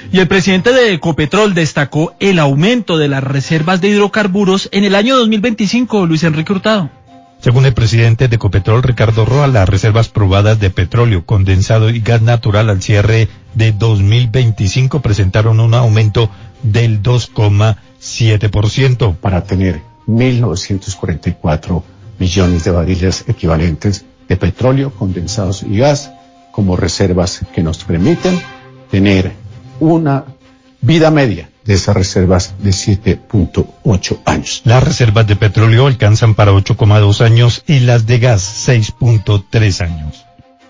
Y el presidente de Ecopetrol destacó el aumento de las reservas de hidrocarburos en el año 2025, Luis Enrique Hurtado. Según el presidente de Ecopetrol, Ricardo Roa, las reservas probadas de petróleo, condensado y gas natural al cierre de 2025 presentaron un aumento del 2,7%. Para tener 1.944 millones de barriles equivalentes de petróleo, condensados y gas como reservas que nos permiten tener una vida media de esas reservas de 7.8 años. Las reservas de petróleo alcanzan para 8,2 años y las de gas 6.3 años.